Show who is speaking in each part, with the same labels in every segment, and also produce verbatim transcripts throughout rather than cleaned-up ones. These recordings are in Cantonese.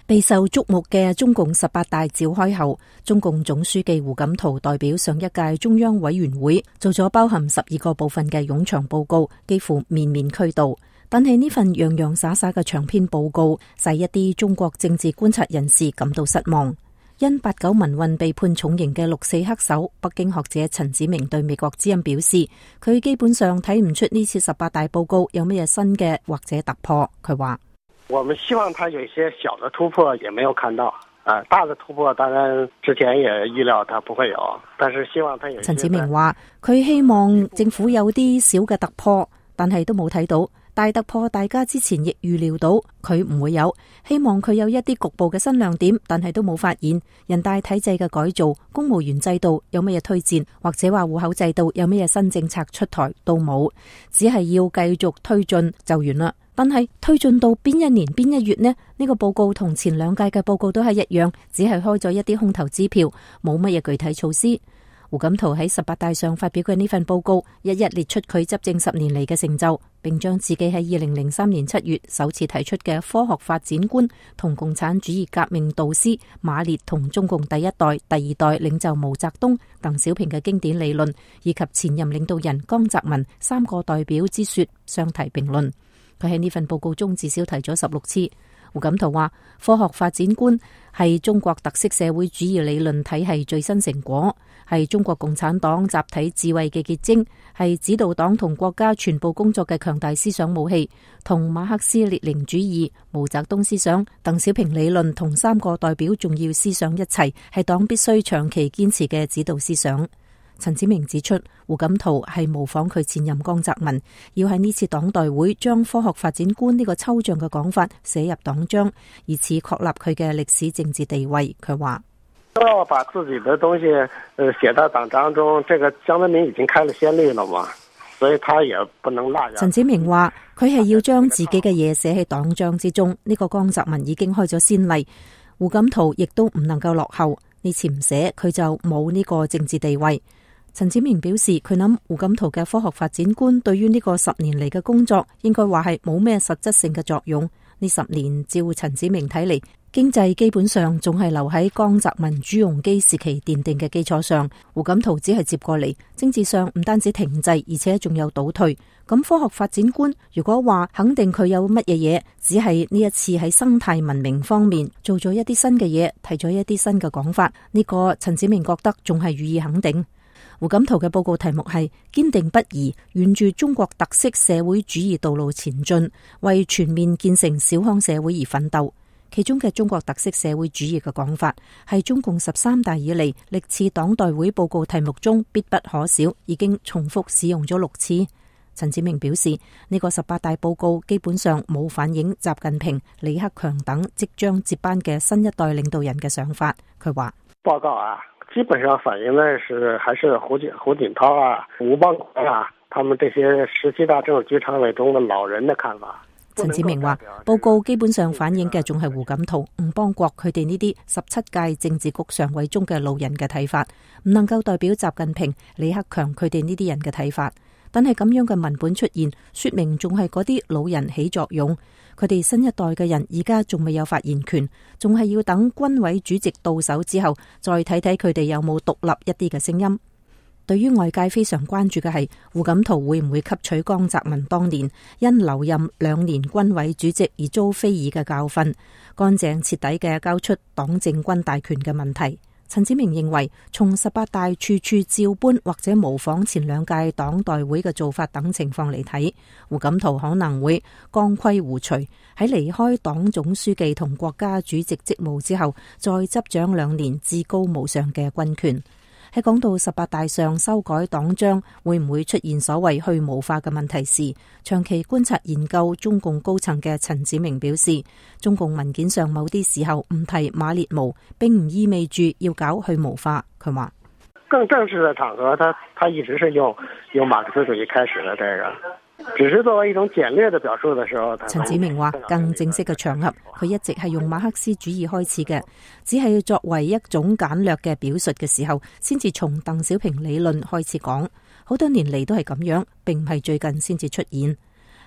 Speaker 1: 備受矚目嘅中共十八大召開後，中共總書記胡錦濤代表上一屆中央委員會做咗包含十二個部分嘅冗長報告，幾乎面面俱到。但係呢份洋洋灑灑嘅長篇報告，使一啲中國政治觀察人士感到失望。因八九民運被判重刑嘅六四黑手，北京學者陳子明對美國之音表示，佢基本上睇唔出呢次十八大報告有乜嘢新嘅或者突破。佢話：
Speaker 2: 我們希望他有一些小的突破，也沒有看到。啊，大的突破當然之前也預料他不會有，但是希望他有。
Speaker 1: 陳子明話：佢希望政府有啲小嘅突破，但係都冇睇到。大突破大家之前亦預料到佢唔會有，希望佢有一啲局部嘅新亮點，但係都冇發現。人大體制嘅改造、公務員制度有乜嘢推薦，或者話戶口制度有乜嘢新政策出台都冇，只係要繼續推進就完啦。但係推進到邊一年邊一月呢？呢個報告同前兩屆嘅報告都係一樣，只係開咗一啲空頭支票，冇乜嘢具體措施。胡錦濤喺十八大上發表嘅呢份報告，一一列出佢執政十年嚟嘅成就，並將自己喺二零零三年七月首次提出嘅科學發展觀同共產主義革命導師馬列同中共第一代、第二代領袖毛澤東、鄧小平嘅經典理論，以及前任領導人江澤民三個代表之說相提並論。佢喺呢份報告中至少提咗十六次。胡錦濤話：科學發展觀係中國特色社會主義理論體系最新成果，係中國共產黨集體智慧嘅結晶，係指導黨同國家全部工作嘅強大思想武器，同馬克思列寧主義、毛澤東思想、鄧小平理論同三個代表重要思想一齊，係黨必須長期堅持嘅指導思想。陳子明指出，胡錦濤係模仿佢前任江澤民，要喺呢次黨代會將科學發展觀呢個抽象嘅講法寫入黨章，以此確立佢嘅歷史政治地位。佢話：
Speaker 2: 都要把自己的東西，呃，寫到黨章中。這個江澤民已經開了先例了嘛，所以他也不能落。
Speaker 1: 陳子明話：佢係要將自己嘅嘢寫喺黨章之中，呢個江澤民已經開咗先例，胡錦濤亦都唔能夠落後。呢次唔寫，佢就冇呢個政治地位。陳子明表示，佢諗胡錦濤嘅科學發展觀對於呢個十年嚟嘅工作，應該話係冇咩實質性嘅作用。呢十年照陳子明睇嚟，經濟基本上仲係留喺江澤民、朱鎔基時期奠定嘅基礎上，胡錦濤只係接過嚟。政治上唔單止停滯，而且仲有倒退。咁科學發展觀如果話肯定佢有乜嘢嘢，只係呢一次喺生態文明方面做咗一啲新嘅嘢，提咗一啲新嘅講法，呢個陳子明覺得仲係予以肯定。胡錦濤嘅報告題目係堅定不移沿住中國特色社會主義道路前進，為全面建成小康社會而奮鬥。其中嘅中國特色社會主義嘅講法係中共十三大以嚟歷次黨代會報告題目中必不可少，已經重複使用咗六次。陳子明表示，呢個十八大報告基本上冇反映習近平、李克強等即將接班嘅新一代領導人嘅想法。佢話：
Speaker 2: 報告啊，基本上反映的是還是胡錦胡錦濤啊、吳邦國啊，他們這些十七大政治局常委中的老人的看法。
Speaker 1: 陳子明話，報告基本上反映嘅仲係胡錦濤、吳邦國佢哋呢啲十七屆政治局常委中嘅老人嘅睇法，唔能夠代表習近平、李克強佢哋呢啲人嘅睇法。但係咁樣嘅文本出現，說明仲係嗰啲老人起作用。佢哋新一代嘅人而家仲未有發言權，仲係要等軍委主席到手之後，再睇睇佢哋有冇獨立一啲嘅聲音。對於外界非常關注嘅係胡錦濤會唔會吸取江澤民當年因留任兩年軍委主席而遭非議嘅教訓，乾淨徹底嘅交出黨政軍大權嘅問題。陳子明認為，從十八大處處照搬或者模仿前兩屆黨代會嘅做法等情況嚟睇，胡錦濤可能會綱規互隨，喺離開黨總書記同國家主席職務之後，再執掌兩年至高無上嘅軍權。喺講到十八大上修改黨章會唔會出現所謂去毛化嘅問題時，長期觀察研究中共高層嘅陳子明表示，中共文件上某啲時候唔提馬列毛，並唔意味住要搞去毛化。佢話
Speaker 2: 更正式嘅場合，他他一直是用用馬克思主義開始嘅，這個只是作為一種簡略的表述的時候。
Speaker 1: 陳子明話，更正式嘅場合，佢一直係用馬克思主義開始嘅，只係作為一種簡略嘅表述嘅時候，先至從鄧小平理論開始講。好多年嚟都係咁樣，並唔係最近先至出現。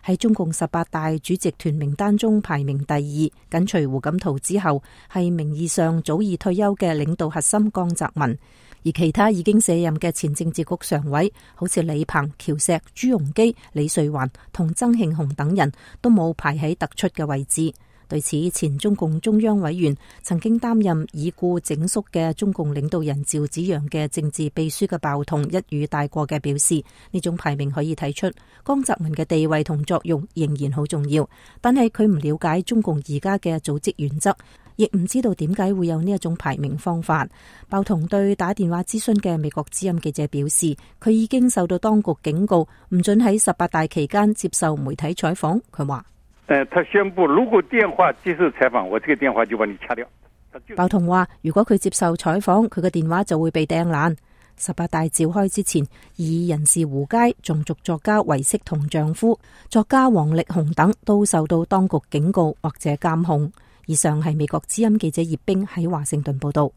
Speaker 1: 喺中共十八大主席團名單中排名第二，緊隨胡錦濤之後係名義上早已退休嘅領導核心江澤民。而其他已經卸任嘅前政治局常委，好似李鵬、喬石、朱鎔基、李瑞環同曾慶紅等人都冇排喺突出嘅位置。對此，前中共中央委員、曾經擔任已故整肅嘅中共領導人趙紫陽嘅政治秘書嘅鮑彤一語帶過嘅表示，呢種排名可以睇出江澤民嘅地位同作用仍然好重要，但係佢唔了解中共而家嘅組織原則，亦唔知道點解會有呢一種排名方法。鮑彤對打電話諮詢嘅美國之音記者表示，佢已經受到當局警告，唔准喺十八大期間接受媒體採訪。佢話：
Speaker 3: 誒，他宣布如果電話接受採訪，我這個電話就把你掐掉。
Speaker 1: 鮑彤話：如果佢接受採訪，佢嘅電話就會被掟爛。十八大召開之前，異議人士胡佳、藏族作家唯色同丈夫作家王力宏等都受到當局警告或者監控。以上係美國之音記者葉冰喺華盛頓報道。